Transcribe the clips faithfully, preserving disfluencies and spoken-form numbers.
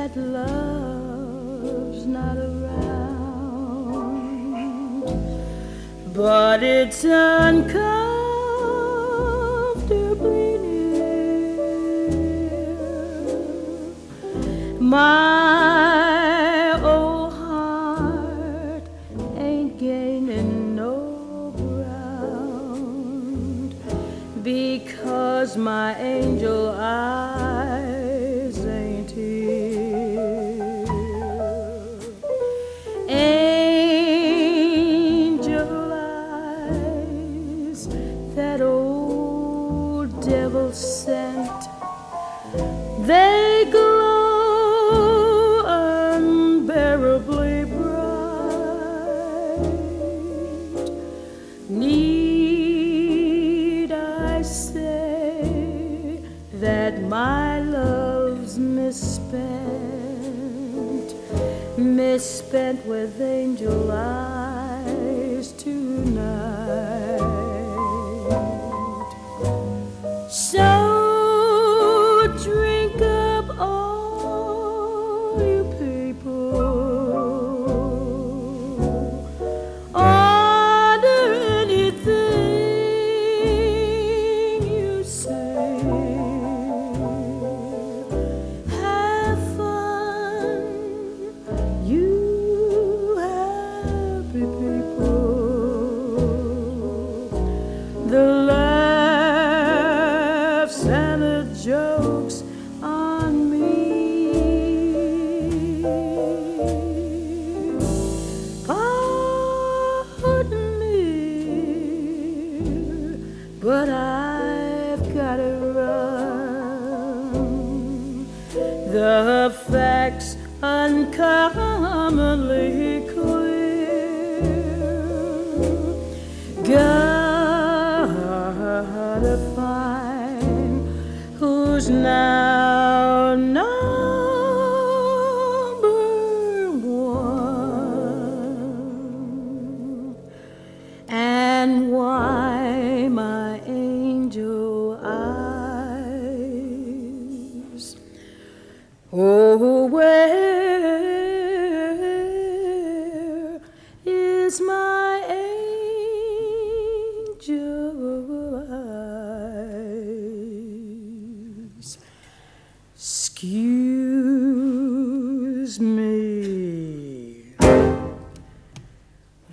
that love's not around, but it's uncomfortably near. My old heart ain't gaining no ground, because my angel eyes ain't here. Angel eyes that old devil sent, they glow unbearably bright. Need I say that my love's misspent, misspent with angel eyes tonight? So drink up, all you people, order anything you say, have fun, you happy people. The laughs and the jokes on me, pardon me, but I've gotta run. The facts uncommonly clear, gotta find who's now number one, and why my angel eyes, oh, where is my angel eyes? Excuse me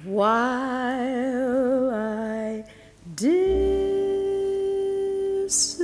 while I dis